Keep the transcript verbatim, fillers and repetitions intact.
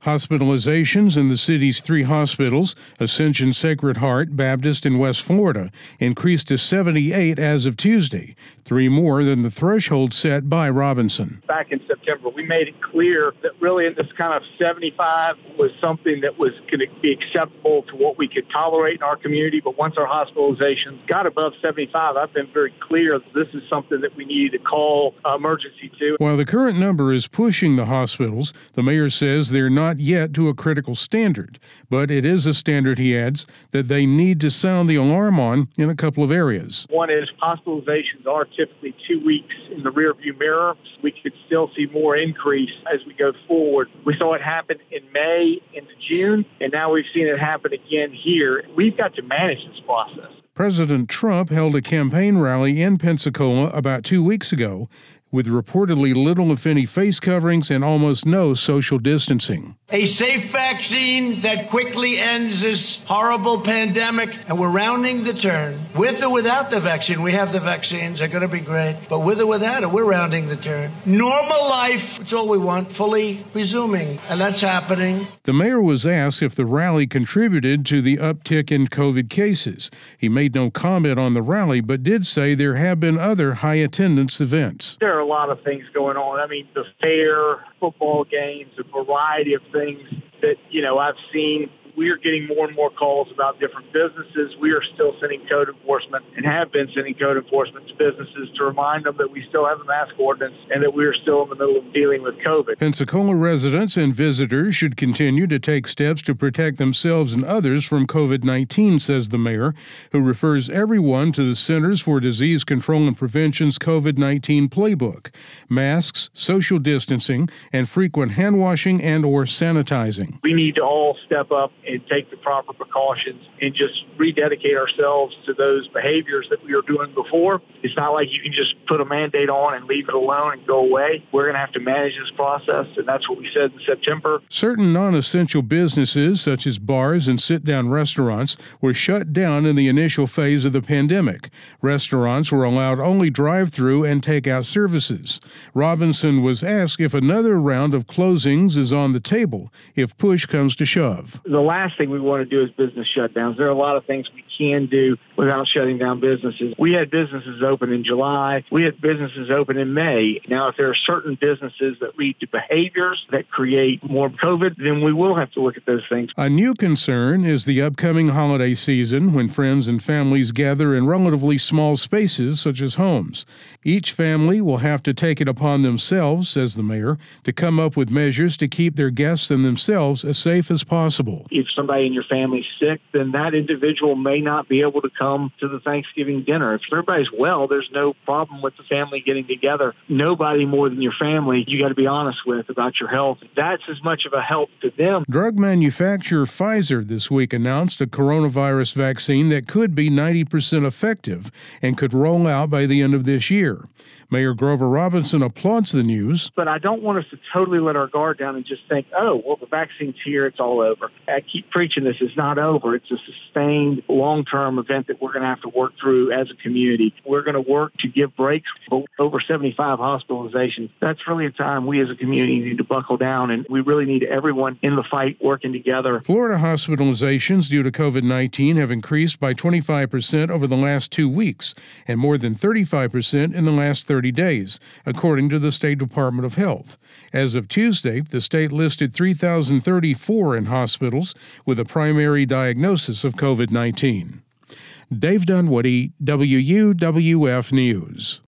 Hospitalizations in the city's three hospitals, Ascension Sacred Heart Baptist in West Florida, increased to seventy-eight as of Tuesday, three more than the threshold set by Robinson. Back in September, we made it clear that really this kind of seventy-five was something that was going to be acceptable to what we could tolerate in our community. But once our hospitalizations got above seventy-five, I've been very clear that this is something that we need to call emergency to. While the current number is pushing the hospitals, the mayor says they're not yet to a critical standard, but it is a standard, he adds, that they need to sound the alarm on in a couple of areas. One is hospitalizations are typically two weeks in the rearview mirror. We could still see more increase as we go forward. We saw it happen in May into June, and now we've seen it happen again here. We've got to manage this process. President Trump held a campaign rally in Pensacola about two weeks ago, with reportedly little, if any, face coverings and almost no social distancing. A safe vaccine that quickly ends this horrible pandemic, and we're rounding the turn. With or without the vaccine, we have the vaccines, they're going to be great, but with or without it, we're rounding the turn. Normal life, that's all we want, fully resuming, and that's happening. The mayor was asked if the rally contributed to the uptick in COVID cases. He made no comment on the rally, but did say there have been other high-attendance events. There are a lot of things going on. I mean, the fair, football games, a variety of things that, you know, I've seen. We are getting more and more calls about different businesses. We are still sending code enforcement and have been sending code enforcement to businesses to remind them that we still have a mask ordinance and that we are still in the middle of dealing with COVID. Pensacola residents and visitors should continue to take steps to protect themselves and others from COVID nineteen, says the mayor, who refers everyone to the Centers for Disease Control and Prevention's COVID nineteen playbook: masks, social distancing, and frequent hand washing and or sanitizing. We need to all step up and take the proper precautions and just rededicate ourselves to those behaviors that we were doing before. It's not like you can just put a Band-Aid on and leave it alone and go away. We're going to have to manage this process, and that's what we said in September. Certain non-essential businesses, such as bars and sit-down restaurants, were shut down in the initial phase of the pandemic. Restaurants were allowed only drive-through and take-out services. Robinson was asked if another round of closings is on the table if push comes to shove. The last thing we want to do is business shutdowns. There are a lot of things we can do without shutting down businesses. We had businesses open in July. We had businesses open in May. Now, if there are certain businesses that lead to behaviors that create more COVID, then we will have to look at those things. A new concern is the upcoming holiday season when friends and families gather in relatively small spaces such as homes. Each family will have to take it upon themselves, says the mayor, to come up with measures to keep their guests and themselves as safe as possible. If somebody in your family's sick, then that individual may not be able to come to the Thanksgiving dinner. If everybody's well, there's no problem with the family getting together. Nobody more than your family you got to be honest with about your health. That's as much of a help to them. Drug manufacturer Pfizer this week announced a coronavirus vaccine that could be ninety percent effective and could roll out by the end of this year. Mayor Grover Robinson applauds the news. But I don't want us to totally let our guard down and just think, oh, well, the vaccine's here, it's all over. I keep preaching this. It's not over. It's a sustained, long-term event that we're going to have to work through as a community. We're going to work to give breaks for over seventy-five hospitalizations. That's really a time we as a community need to buckle down, and we really need everyone in the fight working together. Florida hospitalizations due to COVID nineteen have increased by twenty-five percent over the last two weeks and more than thirty-five percent in the last thirty days, according to the State Department of Health. As of Tuesday, the state listed three thousand thirty-four in hospitals with a primary diagnosis of COVID nineteen. Dave Dunwoody, W U W F News.